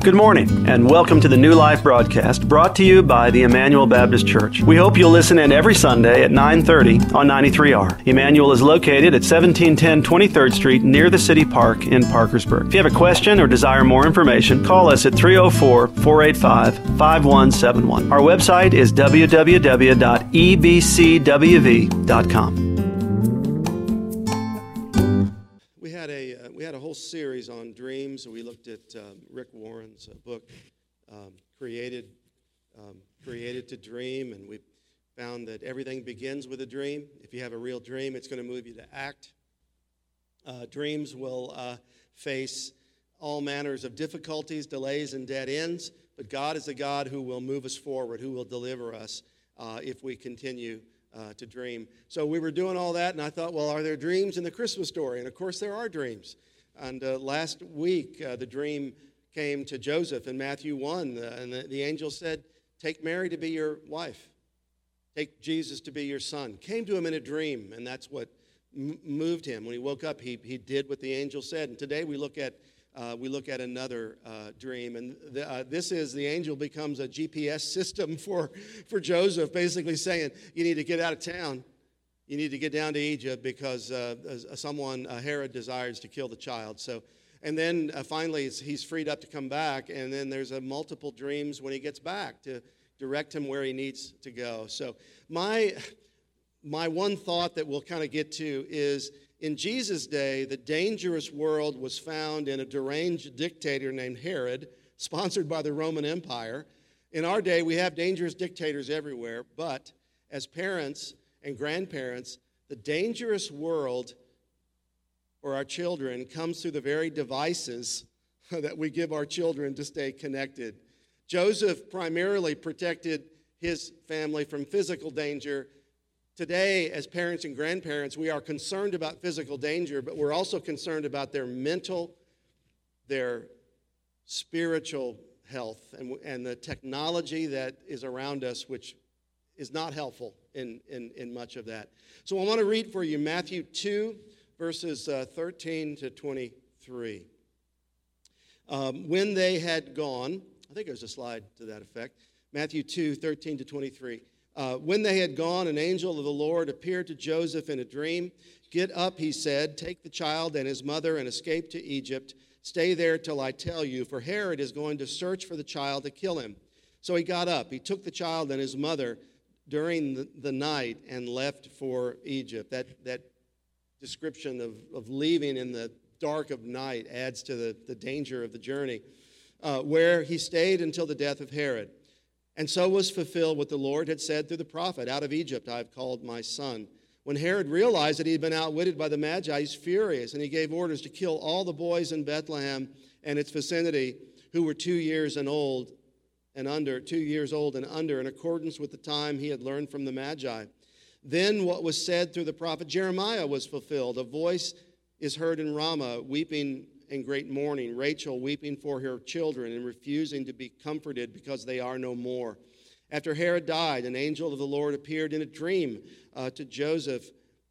Good morning, and welcome to the New Life broadcast brought to you by the Emmanuel Baptist Church. We hope you'll listen in every Sunday at 9:30 on 93R. Emmanuel is located at 1710 23rd Street near the City Park in Parkersburg. If you have a question or desire more information, call us at 304-485-5171. Our website is www.ebcwv.com. We had a whole series on dreams. We looked at Rick Warren's book, Created to Dream, and we found that everything begins with a dream. If you have a real dream, it's going to move you to act. Dreams will face all manners of difficulties, delays, and dead ends, but God is a God who will move us forward, who will deliver us if we continue to dream. So we were doing all that, and I thought, well, are there dreams in the Christmas story? And of course there are dreams. And last week, the dream came to Joseph in Matthew 1, and the angel said, take Mary to be your wife. Take Jesus to be your son. Came to him in a dream, and that's what moved him. When he woke up, he did what the angel said. And today we look at another dream, and this is the angel becomes a GPS system for Joseph, basically saying, you need to get out of town. You need to get down to Egypt because Herod desires to kill the child. So, and then finally he's freed up to come back, and then there's multiple dreams when he gets back to direct him where he needs to go. So my one thought that we'll kind of get to is, in Jesus' day, the dangerous world was found in a deranged dictator named Herod, sponsored by the Roman Empire. In our day, we have dangerous dictators everywhere, but as parents and grandparents, the dangerous world for our children comes through the very devices that we give our children to stay connected. Joseph primarily protected his family from physical danger. Today, as parents and grandparents, we are concerned about physical danger, but we're also concerned about their mental, their spiritual health, and the technology that is around us, which is not helpful in much of that. So I want to read for you Matthew 2, verses 13 to 23. When they had gone, I think there's a slide to that effect, Matthew 2, 13 to 23. When they had gone, an angel of the Lord appeared to Joseph in a dream. Get up, he said, take the child and his mother and escape to Egypt. Stay there till I tell you, for Herod is going to search for the child to kill him. So he got up. He took the child and his mother during the night and left for Egypt. That description of leaving in the dark of night adds to the danger of the journey, where he stayed until the death of Herod. And so was fulfilled what the Lord had said through the prophet, out of Egypt I have called my son. When Herod realized that he had been outwitted by the Magi, he's furious, and he gave orders to kill all the boys in Bethlehem and its vicinity who were 2 years old and under, in accordance with the time he had learned from the Magi. Then what was said through the prophet Jeremiah was fulfilled. A voice is heard in Ramah, weeping in great mourning, Rachel weeping for her children and refusing to be comforted because they are no more. After Herod died, an angel of the Lord appeared in a dream to Joseph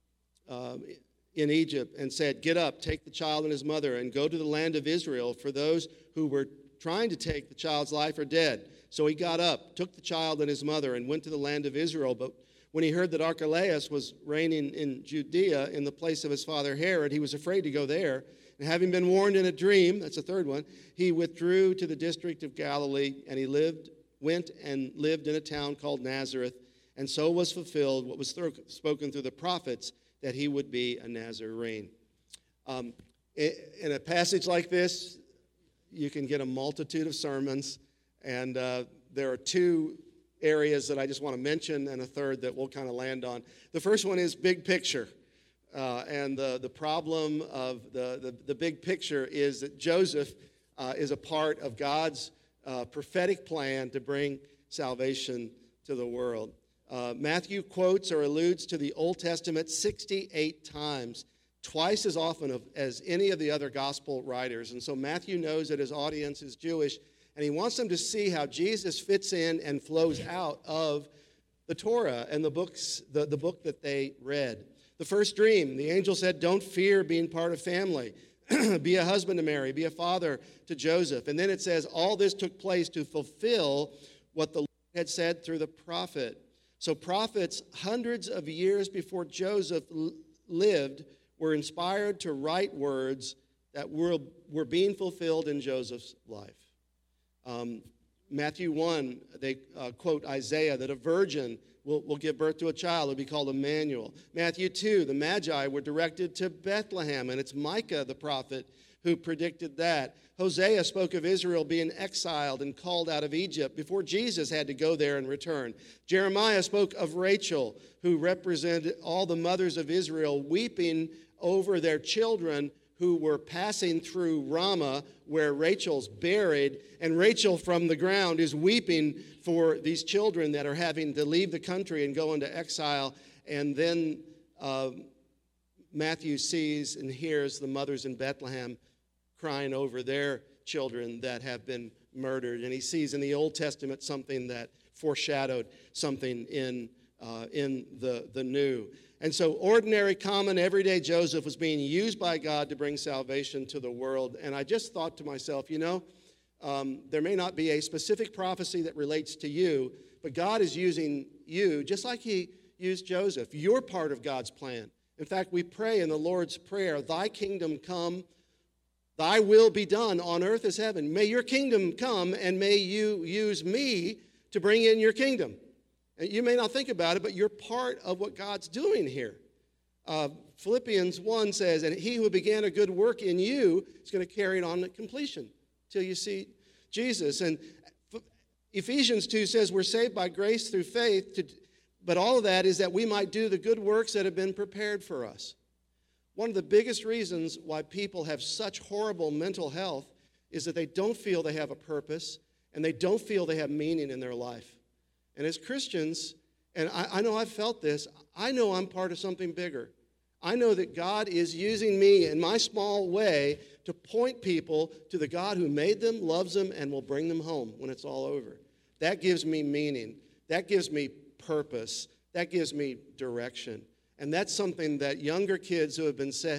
in Egypt and said, get up, take the child and his mother and go to the land of Israel, for those who were trying to take the child's life are dead. So he got up, took the child and his mother and went to the land of Israel. But when he heard that Archelaus was reigning in Judea in the place of his father Herod, he was afraid to go there. And having been warned in a dream, that's the third one, he withdrew to the district of Galilee, and he went and lived in a town called Nazareth. And so was fulfilled what was spoken through the prophets, that he would be a Nazarene. In a passage like this, you can get a multitude of sermons, and there are two areas that I just want to mention and a third that we'll kind of land on. The first one is big picture. And the problem of the big picture is that Joseph is a part of God's prophetic plan to bring salvation to the world. Matthew quotes or alludes to the Old Testament 68 times, twice as often as any of the other gospel writers. And so Matthew knows that his audience is Jewish, and he wants them to see how Jesus fits in and flows out of the Torah and the book that they read. The first dream, the angel said, don't fear being part of family. be a husband to Mary, be a father to Joseph. And then it says all this took place to fulfill what the Lord had said through the prophet. So prophets hundreds of years before Joseph lived were inspired to write words that were being fulfilled in Joseph's life. Matthew 1, they quote Isaiah that a virgin will give birth to a child. It'll be called Emmanuel. Matthew 2, the Magi were directed to Bethlehem, and it's Micah the prophet who predicted that. Hosea spoke of Israel being exiled and called out of Egypt before Jesus had to go there and return. Jeremiah spoke of Rachel, who represented all the mothers of Israel weeping over their children who were passing through Ramah, where Rachel's buried, and Rachel from the ground is weeping for these children that are having to leave the country and go into exile. And then Matthew sees and hears the mothers in Bethlehem crying over their children that have been murdered. And he sees in the Old Testament something that foreshadowed something in the New. And so ordinary, common, everyday Joseph was being used by God to bring salvation to the world. And I just thought to myself, there may not be a specific prophecy that relates to you, but God is using you just like he used Joseph. You're part of God's plan. In fact, we pray in the Lord's Prayer, thy kingdom come, thy will be done on earth as heaven. May your kingdom come, and may you use me to bring in your kingdom. You may not think about it, but you're part of what God's doing here. Philippians 1 says, and he who began a good work in you is going to carry it on to completion till you see Jesus. And Ephesians 2 says we're saved by grace through faith, but all of that is that we might do the good works that have been prepared for us. One of the biggest reasons why people have such horrible mental health is that they don't feel they have a purpose and they don't feel they have meaning in their life. And as Christians, and I know I've felt this, I know I'm part of something bigger. I know that God is using me in my small way to point people to the God who made them, loves them, and will bring them home when it's all over. That gives me meaning. That gives me purpose. That gives me direction. And that's something that younger kids who have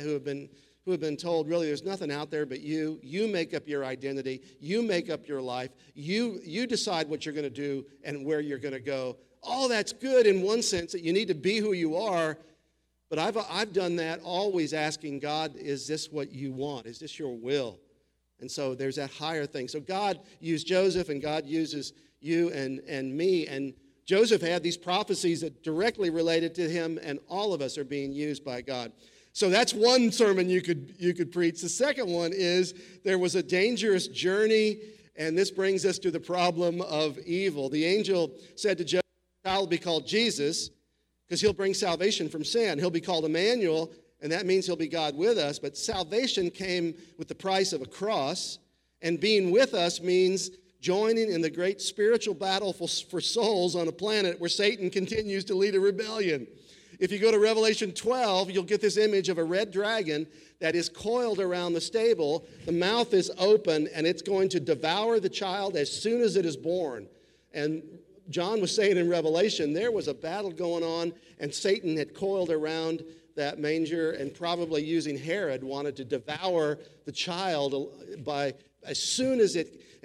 been told, really, there's nothing out there but you. You make up your identity. You make up your life. You decide what you're going to do and where you're going to go. All that's good in one sense, that you need to be who you are. But I've done that always asking God, is this what you want? Is this your will? And so there's that higher thing. So God used Joseph, and God uses you and me. And Joseph had these prophecies that directly related to him, and all of us are being used by God. So that's one sermon you could preach. The second one is there was a dangerous journey, and this brings us to the problem of evil. The angel said to Joseph, the child will be called Jesus because he'll bring salvation from sin. He'll be called Emmanuel, and that means he'll be God with us. But salvation came with the price of a cross, and being with us means joining in the great spiritual battle for souls on a planet where Satan continues to lead a rebellion. If you go to Revelation 12, you'll get this image of a red dragon that is coiled around the stable. The mouth is open, and it's going to devour the child as soon as it is born. And John was saying in Revelation, there was a battle going on, and Satan had coiled around that manger and probably using Herod wanted to devour the child as soon as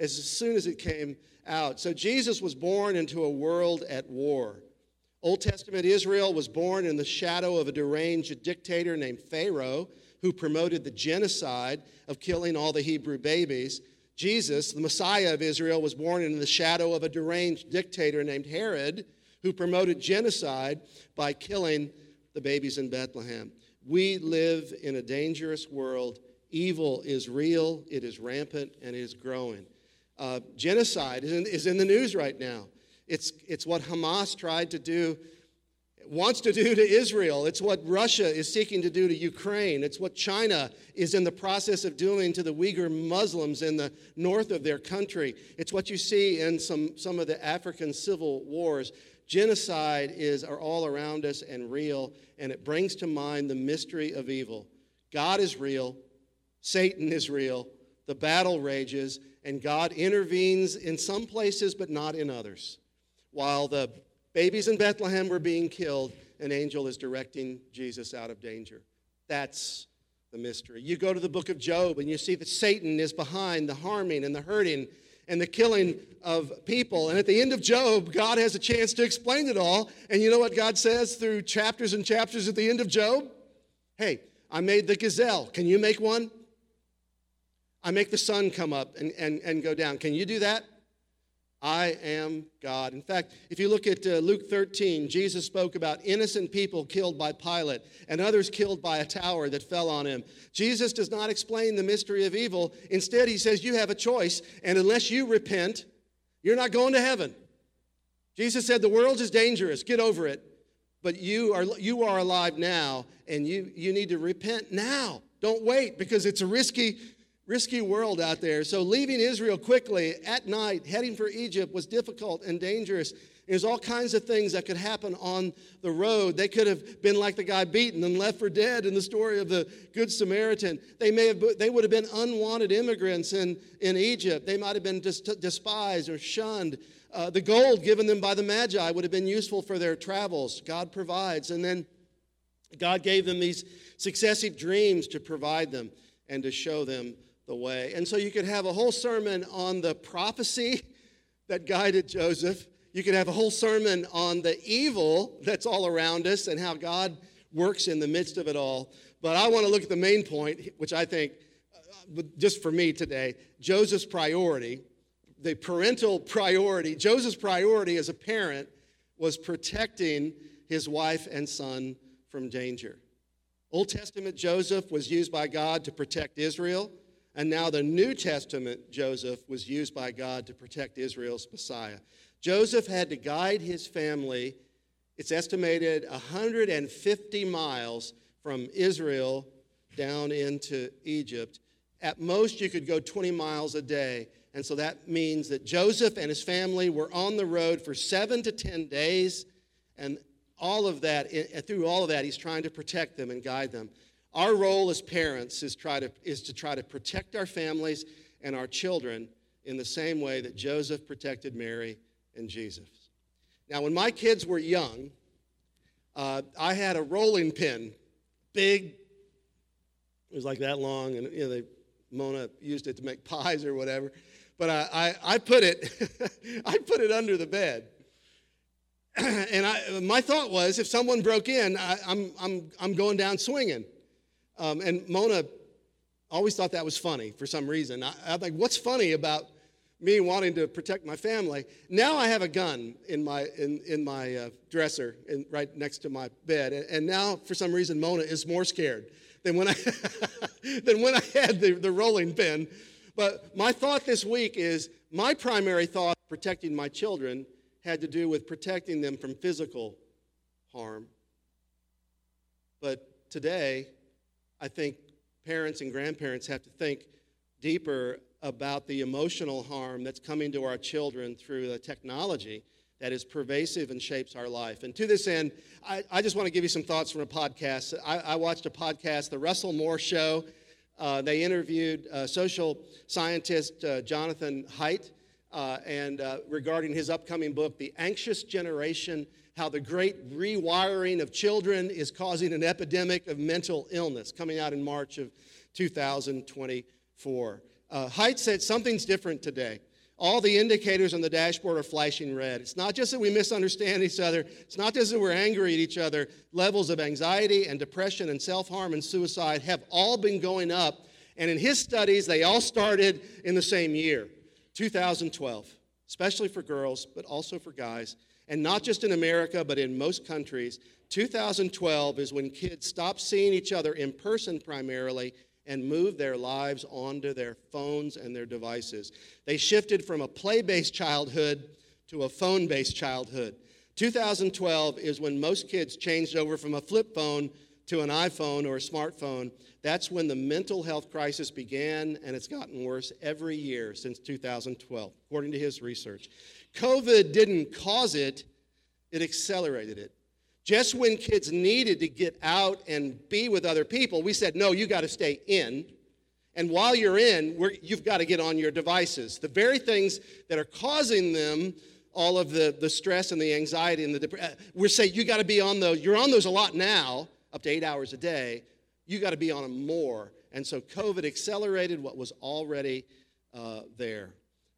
it came out. So Jesus was born into a world at war. Old Testament Israel was born in the shadow of a deranged dictator named Pharaoh who promoted the genocide of killing all the Hebrew babies. Jesus, the Messiah of Israel, was born in the shadow of a deranged dictator named Herod who promoted genocide by killing the babies in Bethlehem. We live in a dangerous world. Evil is real, it is rampant, and it is growing. Genocide is in the news right now. It's what Hamas wants to do to Israel. It's what Russia is seeking to do to Ukraine. It's what China is in the process of doing to the Uyghur Muslims in the north of their country. It's what you see in some of the African civil wars. Genocide are all around us and real, and it brings to mind the mystery of evil. God is real. Satan is real. The battle rages, and God intervenes in some places but not in others. While the babies in Bethlehem were being killed, an angel is directing Jesus out of danger. That's the mystery. You go to the book of Job and you see that Satan is behind the harming and the hurting and the killing of people. And at the end of Job, God has a chance to explain it all. And you know what God says through chapters and chapters at the end of Job? Hey, I made the gazelle. Can you make one? I make the sun come up and go down. Can you do that? I am God. In fact, if you look at Luke 13, Jesus spoke about innocent people killed by Pilate and others killed by a tower that fell on him. Jesus does not explain the mystery of evil. Instead, he says you have a choice, and unless you repent, you're not going to heaven. Jesus said the world is dangerous. Get over it. But you are alive now, and you need to repent now. Don't wait, because it's a risky world out there. So leaving Israel quickly at night, heading for Egypt, was difficult and dangerous. There's all kinds of things that could happen on the road. They could have been like the guy beaten and left for dead in the story of the Good Samaritan. They would have been unwanted immigrants in Egypt. They might have been despised or shunned. The gold given them by the Magi would have been useful for their travels. God provides. And then God gave them these successive dreams to provide them and to show them the way. And so you could have a whole sermon on the prophecy that guided Joseph. You could have a whole sermon on the evil that's all around us and how God works in the midst of it all. But I want to look at the main point, which I think, just for me today, Joseph's priority, the parental priority. Joseph's priority as a parent was protecting his wife and son from danger. Old Testament Joseph was used by God to protect Israel. And now the New Testament Joseph was used by God to protect Israel's Messiah. Joseph had to guide his family, it's estimated 150 miles from Israel down into Egypt. At most, you could go 20 miles a day. And so that means that Joseph and his family were on the road for 7 to 10 days. And through all of that, he's trying to protect them and guide them. Our role as parents is to try to protect our families and our children in the same way that Joseph protected Mary and Jesus. Now, when my kids were young, I had a rolling pin, big. It was like that long, and Mona used it to make pies or whatever. But I put it under the bed. And my thought was, if someone broke in, I'm going down swinging. And Mona always thought that was funny for some reason. I'm like, what's funny about me wanting to protect my family? Now I have a gun in my dresser right next to my bed. And now, for some reason, Mona is more scared than when I had the rolling pin. But my thought this week is, my primary thought protecting my children had to do with protecting them from physical harm. But today, I think parents and grandparents have to think deeper about the emotional harm that's coming to our children through the technology that is pervasive and shapes our life. And to this end, I just want to give you some thoughts from a podcast. I watched a podcast, The Russell Moore Show. They interviewed social scientist Jonathan Haidt and regarding his upcoming book, The Anxious Generation, How the Great Rewiring of Children is Causing an Epidemic of Mental Illness, coming out in March of 2024. Haidt said something's different today. All the indicators on the dashboard are flashing red. It's not just that we misunderstand each other. It's not just that we're angry at each other. Levels of anxiety and depression and self-harm and suicide have all been going up. And in his studies, they all started in the same year, 2012, especially for girls, but also for guys. And not just in America, but in most countries, 2012 is when kids stop seeing each other in person primarily and move their lives onto their phones and their devices. They shifted from a play-based childhood to a phone-based childhood. 2012 is when most kids changed over from a flip phone to an iPhone or a smartphone. That's when the mental health crisis began, and it's gotten worse every year since 2012, according to his research. COVID didn't cause it, it accelerated it. Just when kids needed to get out and be with other people, we said, no, you got to stay in. And while you're in, you've got to get on your devices. The very things that are causing them all of the stress and the anxiety and the depression, we're saying you got to be on those. You're on those a lot now, up to 8 hours a day, you got to be on them more. And so COVID accelerated what was already there.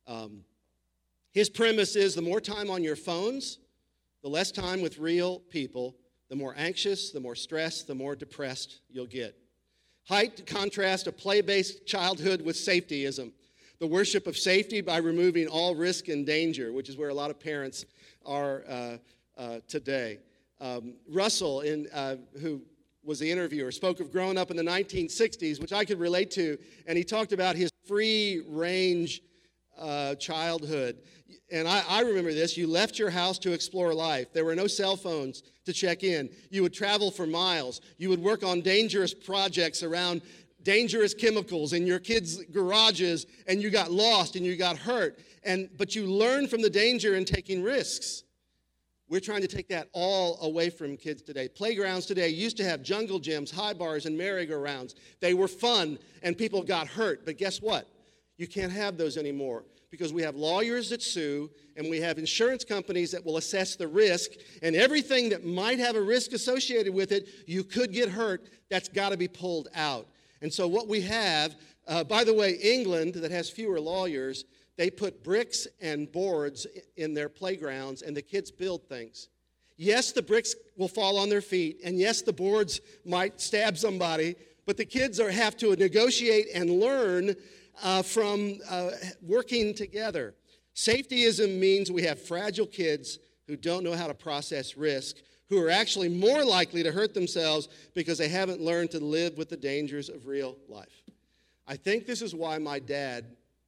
His premise is the more time on your phones, the less time with real people, the more anxious, the more stressed, the more depressed you'll get. Haidt contrasts a play-based childhood with safetyism, the worship of safety by removing all risk and danger, which is where a lot of parents are today. Russell, who was the interviewer, spoke of growing up in the 1960s, which I could relate to, and he talked about his free-range childhood. And I remember this. You left your house to explore life. There were no cell phones to check in. You would travel for miles. You would work on dangerous projects around dangerous chemicals in your kids' garages, and you got lost and you got hurt. But you learned from the danger in taking risks. We're trying to take that all away from kids today. Playgrounds today used to have jungle gyms, high bars, and merry-go-rounds. They were fun, and people got hurt. But guess what? You can't have those anymore because we have lawyers that sue, and we have insurance companies that will assess the risk, and everything that might have a risk associated with it, you could get hurt, that's got to be pulled out. And so what we have, by the way, England, that has fewer lawyers, they put bricks and boards in their playgrounds, and the kids build things. Yes, the bricks will fall on their feet, and yes, the boards might stab somebody, but the kids have to negotiate and learn from working together. Safetyism means we have fragile kids who don't know how to process risk, who are actually more likely to hurt themselves because they haven't learned to live with the dangers of real life. I think this is why my dad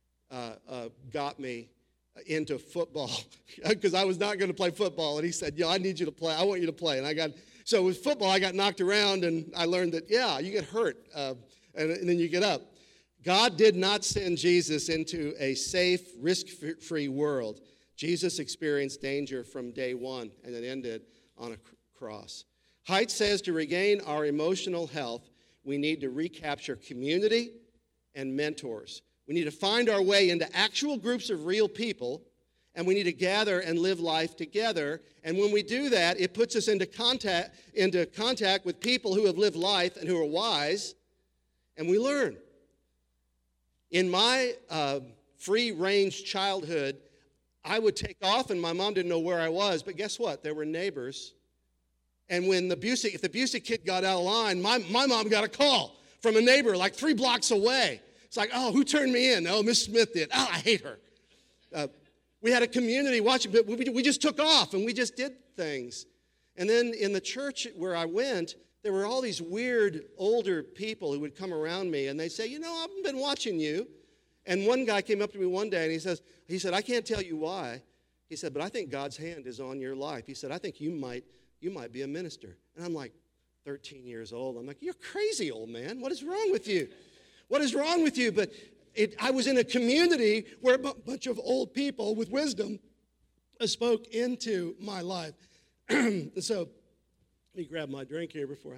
got me into football, because I was not going to play football, and he said, I need you to play. I want you to play. And so with football, I got knocked around, and I learned that, you get hurt, and then you get up. God did not send Jesus into a safe, risk-free world. Jesus experienced danger from day one, and it ended on a cross. Haidt says to regain our emotional health, we need to recapture community and mentors. We need to find our way into actual groups of real people, and we need to gather and live life together. And when we do that, it puts us into contact with people who have lived life and who are wise, and we learn. In my free-range childhood, I would take off, and my mom didn't know where I was, but guess what? There were neighbors. And when if the Busey kid got out of line, my mom got a call from a neighbor like 3 blocks away. It's like, who turned me in? Oh, Miss Smith did. I hate her. We had a community watching, but we just took off, and we just did things. And then in the church where I went, there were all these weird older people who would come around me, and they say, I've been watching you. And one guy came up to me one day, and he said, I can't tell you why. He said, but I think God's hand is on your life. He said, I think you might be a minister. And I'm like 13 years old. I'm like, you're crazy, old man. What is wrong with you? What is wrong with you? But I was in a community where a bunch of old people with wisdom spoke into my life. And so let me grab my drink here before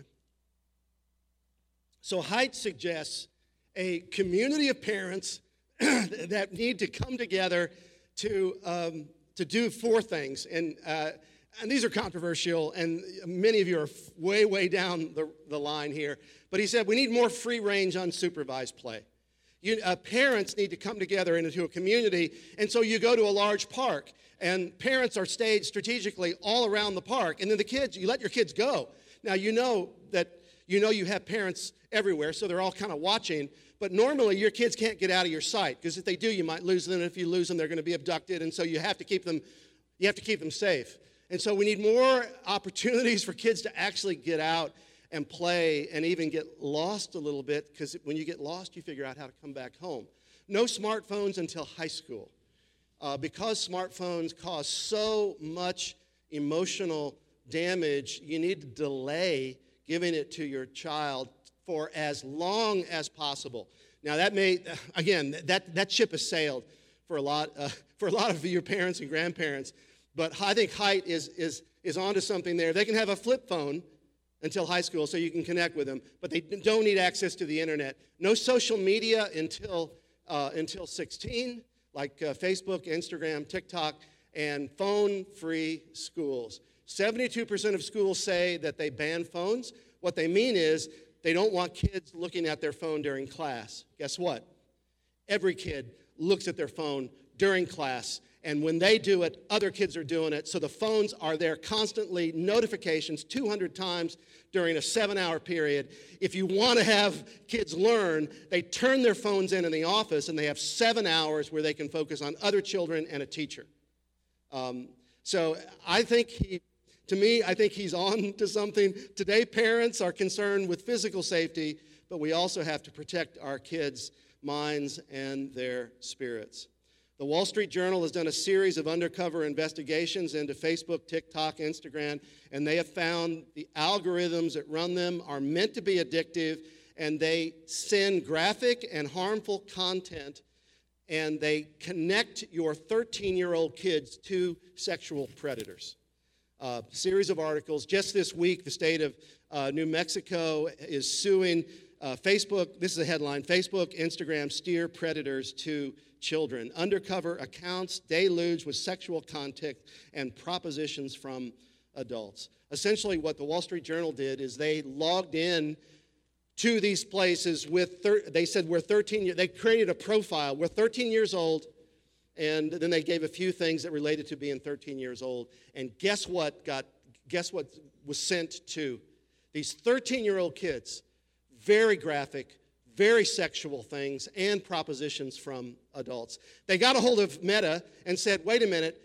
So Haidt suggests a community of parents that need to come together to do 4 things. And these are controversial, and many of you are way, way down the line here. But he said we need more free-range, unsupervised play. Parents need to come together into a community, and so you go to a large park, and parents are staged strategically all around the park, and then you let your kids go. Now, you have parents everywhere, so they're all kind of watching, but normally your kids can't get out of your sight, because if they do, you might lose them, and if you lose them, they're going to be abducted, and so you have to keep them safe. And so we need more opportunities for kids to actually get out and play and even get lost a little bit, because when you get lost, you figure out how to come back home. No smartphones until high school. Because smartphones cause so much emotional damage, you need to delay giving it to your child for as long as possible. Now that ship has sailed for a lot of your parents and grandparents. But I think Haidt is onto something there. They can have a flip phone until high school so you can connect with them, but they don't need access to the internet. No social media until 16, like Facebook, Instagram, TikTok, and phone-free schools. 72% of schools say that they ban phones. What they mean is They don't want kids looking at their phone during class. Guess what? Every kid looks at their phone during class. And when they do it, other kids are doing it. So the phones are there constantly, notifications 200 times during a 7-hour period. If you want to have kids learn, they turn their phones in the office, and they have 7 hours where they can focus on other children and a teacher. So I think he's on to something. Today, parents are concerned with physical safety, but we also have to protect our kids' minds and their spirits. The Wall Street Journal has done a series of undercover investigations into Facebook, TikTok, Instagram, and they have found the algorithms that run them are meant to be addictive, and they send graphic and harmful content, and they connect your 13-year-old kids to sexual predators. Series of articles. Just this week, the state of New Mexico is suing Facebook. This is a headline: Facebook, Instagram steer predators to children. Undercover accounts deluge with sexual content and propositions from adults. Essentially, what the Wall Street Journal did is they logged in to these places with, they said we're 13, they created a profile. We're 13 years old, and then they gave a few things that related to being 13 years old. And guess what was sent to these 13-year-old kids? Very graphic, very sexual things and propositions from adults. They got a hold of Meta and said, wait a minute,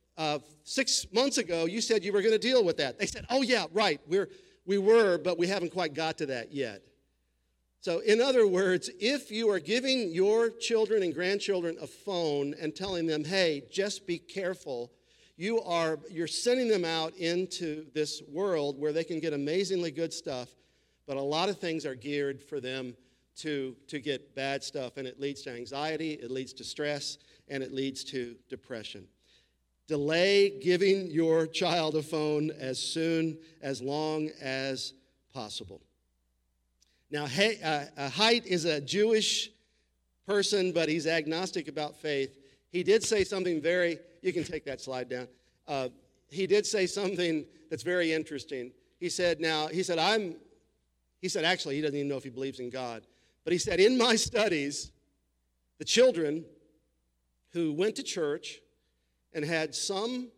6 months ago you said you were going to deal with that. They said, oh yeah, right, we were, but we haven't quite got to that yet. So in other words, if you are giving your children and grandchildren a phone and telling them, hey, just be careful, you're sending them out into this world where they can get amazingly good stuff, but a lot of things are geared for them to get bad stuff, and it leads to anxiety, it leads to stress, and it leads to depression. Delay giving your child a phone as long as possible. Now, Haidt is a Jewish person, but he's agnostic about faith. He did say something you can take that slide down. He did say something that's very interesting. He said, actually, he doesn't even know if he believes in God. But he said, in my studies, the children who went to church and had some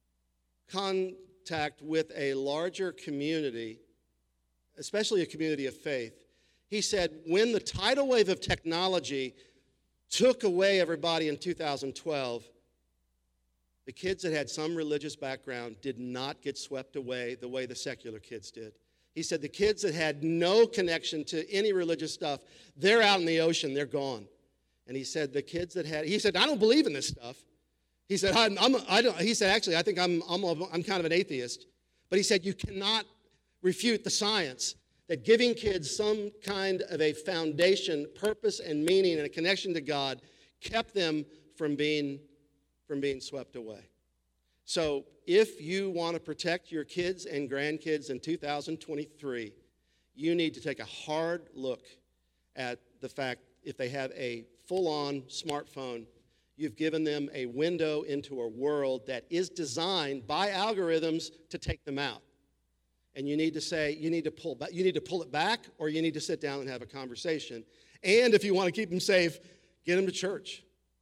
contact with a larger community, especially a community of faith, he said, when the tidal wave of technology took away everybody in 2012, the kids that had some religious background did not get swept away the way the secular kids did. He said the kids that had no connection to any religious stuff, they're out in the ocean, they're gone. And he said the kids that he said, I don't believe in this stuff. He said, actually, I think I'm kind of an atheist. But he said, you cannot refute the science that giving kids some kind of a foundation, purpose, and meaning, and a connection to God kept them from being swept away. So if you want to protect your kids and grandkids in 2023, you need to take a hard look at the fact if they have a full-on smartphone, you've given them a window into a world that is designed by algorithms to take them out. And you need to pull it back, or you need to sit down and have a conversation. And if you want to keep them safe, get them to church.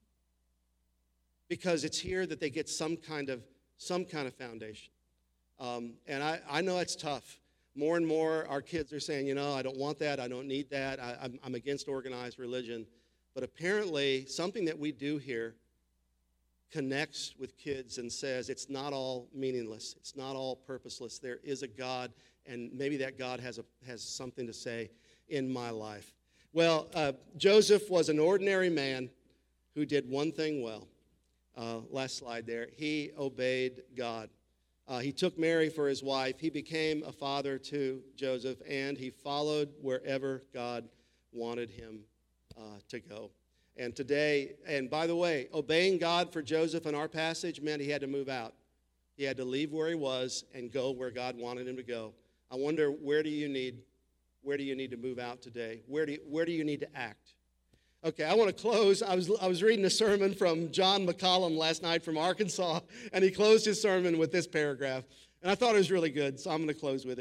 Because it's here that they get some kind of foundation. And I know it's tough. More and more our kids are saying, I don't want that, I don't need that, I'm against organized religion. But apparently something that we do here connects with kids and says it's not all meaningless, it's not all purposeless. There is a God, and maybe that God has something to say in my life. Well, Joseph was an ordinary man who did one thing well. Last slide there. He obeyed God. He took Mary for his wife. He became a father to Joseph, and he followed wherever God wanted him to go. And today, and by the way, obeying God for Joseph in our passage meant he had to move out. He had to leave where he was and go where God wanted him to go. I wonder, where do you need to move out today? Where do you need to act? Okay, I want to close. I was reading a sermon from John McCollum last night from Arkansas, and he closed his sermon with this paragraph. And I thought it was really good, so I'm going to close with it.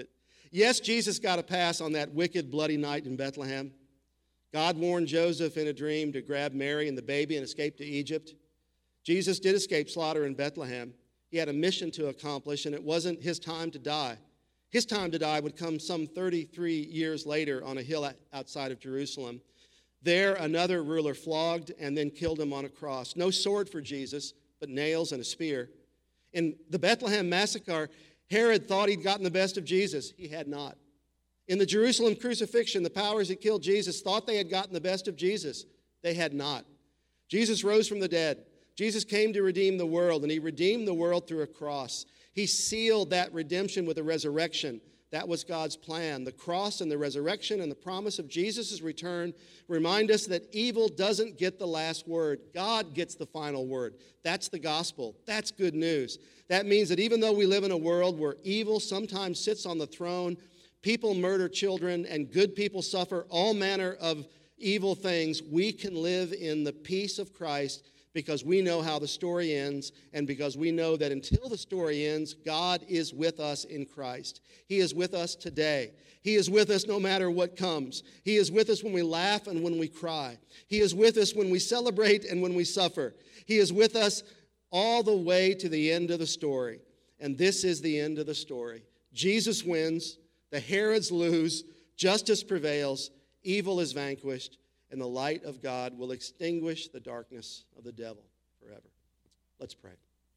Yes, Jesus got a pass on that wicked, bloody night in Bethlehem. God warned Joseph in a dream to grab Mary and the baby and escape to Egypt. Jesus did escape slaughter in Bethlehem. He had a mission to accomplish, and it wasn't his time to die. His time to die would come some 33 years later on a hill outside of Jerusalem. There, another ruler flogged and then killed him on a cross. No sword for Jesus, but nails and a spear. In the Bethlehem massacre, Herod thought he'd gotten the best of Jesus. He had not. In the Jerusalem crucifixion, the powers that killed Jesus thought they had gotten the best of Jesus. They had not. Jesus rose from the dead. Jesus came to redeem the world, and he redeemed the world through a cross. He sealed that redemption with a resurrection. That was God's plan. The cross and the resurrection and the promise of Jesus' return remind us that evil doesn't get the last word. God gets the final word. That's the gospel. That's good news. That means that even though we live in a world where evil sometimes sits on the throne, people murder children, and good people suffer all manner of evil things, we can live in the peace of Christ because we know how the story ends, and because we know that until the story ends, God is with us in Christ. He is with us today. He is with us no matter what comes. He is with us when we laugh and when we cry. He is with us when we celebrate and when we suffer. He is with us all the way to the end of the story. And this is the end of the story. Jesus wins. The Herods lose, justice prevails, evil is vanquished, and the light of God will extinguish the darkness of the devil forever. Let's pray.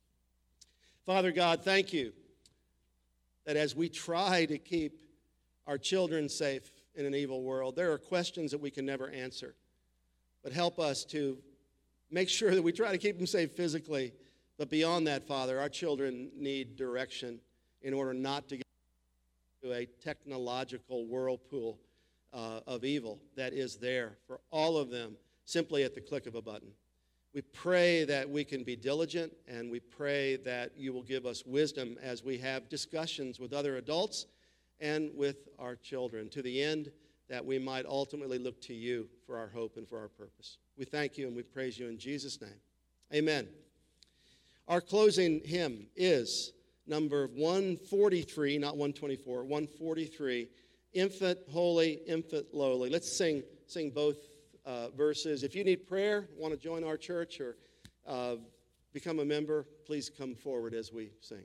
Father God, thank you that as we try to keep our children safe in an evil world, there are questions that we can never answer. But help us to make sure that we try to keep them safe physically. But beyond that, Father, our children need direction in order not to get to a technological whirlpool of evil that is there for all of them simply at the click of a button. We pray that we can be diligent, and we pray that you will give us wisdom as we have discussions with other adults and with our children, to the end that we might ultimately look to you for our hope and for our purpose. We thank you and we praise you in Jesus' name. Amen. Our closing hymn is number 143, not 124, 143, Infant Holy, Infant Lowly. Let's sing both verses. If you need prayer, want to join our church or become a member, please come forward as we sing.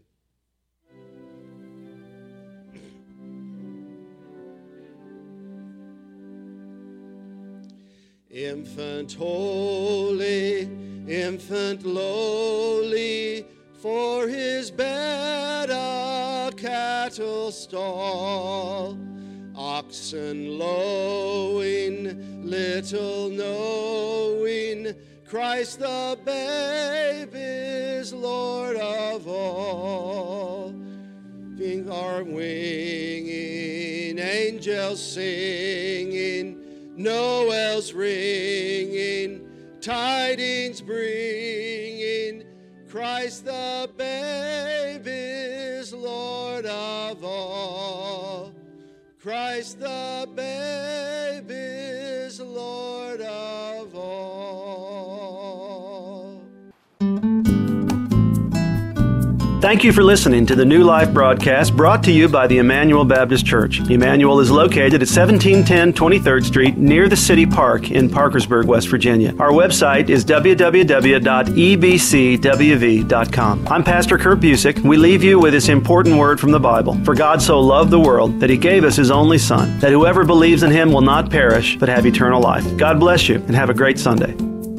Infant holy, infant lowly, for his bed a cattle stall, oxen lowing, little knowing, Christ the babe is Lord of all. Wings are winging, angels singing, Noel's ringing, tidings bringing, Christ the babe is Lord of all. Christ the babe is Lord of all. Thank you for listening to the New Life broadcast brought to you by the Emmanuel Baptist Church. Emmanuel is located at 1710 23rd Street near the City Park in Parkersburg, West Virginia. Our website is www.ebcwv.com. I'm Pastor Kurt Busick. We leave you with this important word from the Bible. For God so loved the world that he gave us his only Son, that whoever believes in him will not perish but have eternal life. God bless you and have a great Sunday.